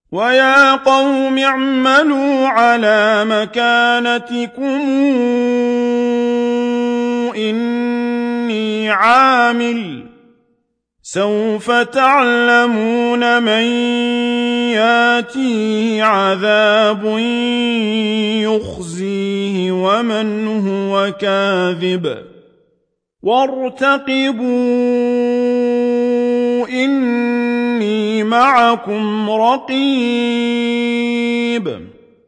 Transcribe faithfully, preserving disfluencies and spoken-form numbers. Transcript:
وَيَا قَوْمِ اعْمَلُوا عَلَىٰ مَكَانَتِكُمْ إِنِّي عَامِلٌ ۖ سَوْفَ تَعْلَمُونَ مَن يَأْتِيهِ عَذَابٌ يُخْزِيهِ وَمَنْ هُوَ كَاذِبٌ وَارْتَقِبُوا إِنِّي مَعَكُمْ رَقِيبٌ